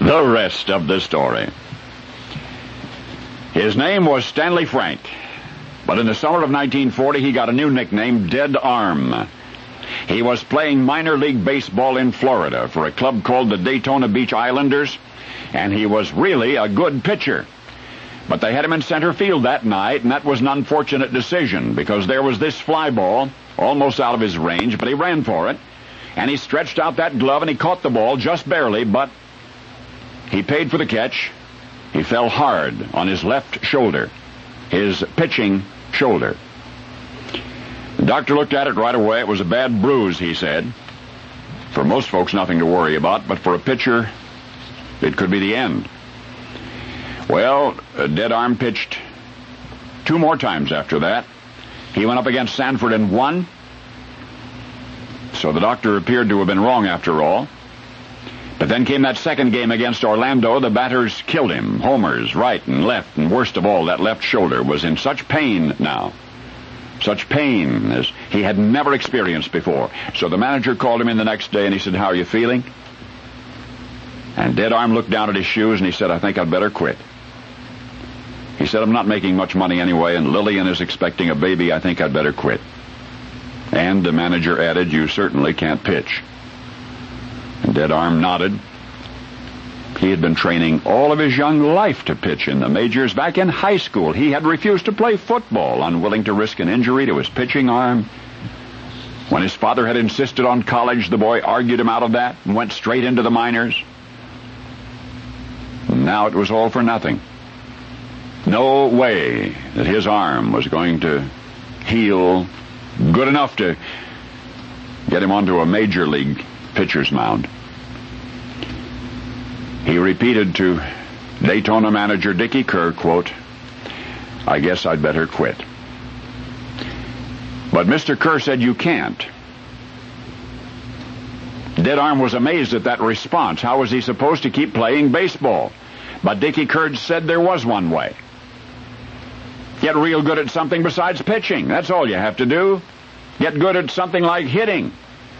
The rest of the story. His name was Stanley Frank, but in the summer of 1940 he got a new nickname, Dead Arm. He was playing minor league baseball in Florida for a club called the Daytona Beach Islanders, and he was really a good pitcher. But they had him in center field that night, and that was an unfortunate decision because there was this fly ball almost out of his range, but he ran for it, and he stretched out that glove and he caught the ball just barely, but he paid for the catch. He fell hard on his left shoulder, his pitching shoulder. The doctor looked at it right away. It was a bad bruise, he said. For most folks, nothing to worry about, but for a pitcher, it could be the end. Well, Dead Arm pitched 2 more times after that. He went up against Sanford and won. So the doctor appeared to have been wrong after all. But then came that second game against Orlando. The batters killed him. Homers, right and left, and worst of all, that left shoulder was in such pain now. Such pain as he had never experienced before. So the manager called him in the next day and he said, "How are you feeling?" And Dead Arm looked down at his shoes and he said, "I think I'd better quit." He said, "I'm not making much money anyway, and Lillian is expecting a baby. I think I'd better quit." And the manager added, "You certainly can't pitch." And Dead Arm nodded. He had been training all of his young life to pitch in the majors. Back in high school, he had refused to play football, unwilling to risk an injury to his pitching arm. When his father had insisted on college, the boy argued him out of that and went straight into the minors. Now it was all for nothing. No way that his arm was going to heal good enough to get him onto a major league pitcher's mound. He repeated to Daytona manager Dickie Kerr, quote, "I guess I'd better quit." But Mr. Kerr said, "You can't." Dead Arm was amazed at that response. How was he supposed to keep playing baseball? But Dickie Kerr said there was one way. Get real good at something besides pitching. That's all you have to do. Get good at something like hitting.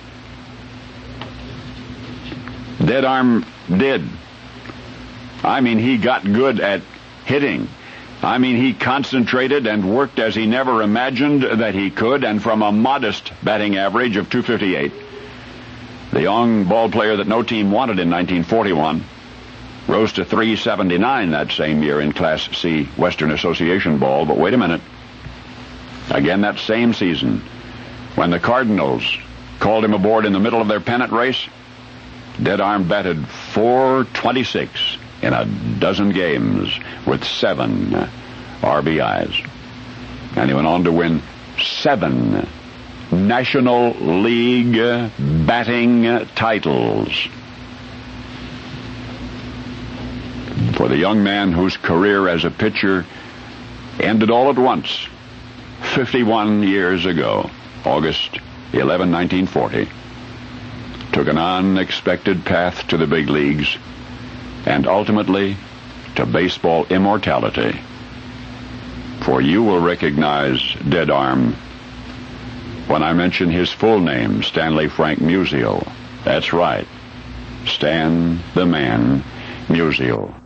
Dead Arm did. I mean, he got good at hitting. I mean, he concentrated and worked as he never imagined that he could, and from a modest batting average of .258, the young ball player that no team wanted in 1941 rose to .379 that same year in Class C Western Association ball. But wait a minute. Again that same season, when the Cardinals called him aboard in the middle of their pennant race, Dead Arm batted .426 in a dozen games with 7 RBIs. And he went on to win 7 National League batting titles. For the young man whose career as a pitcher ended all at once 51 years ago, August 11, 1940, took an unexpected path to the big leagues and ultimately to baseball immortality. For you will recognize Dead Arm when I mention his full name, Stanley Frank Musial. That's right, Stan the Man Musial.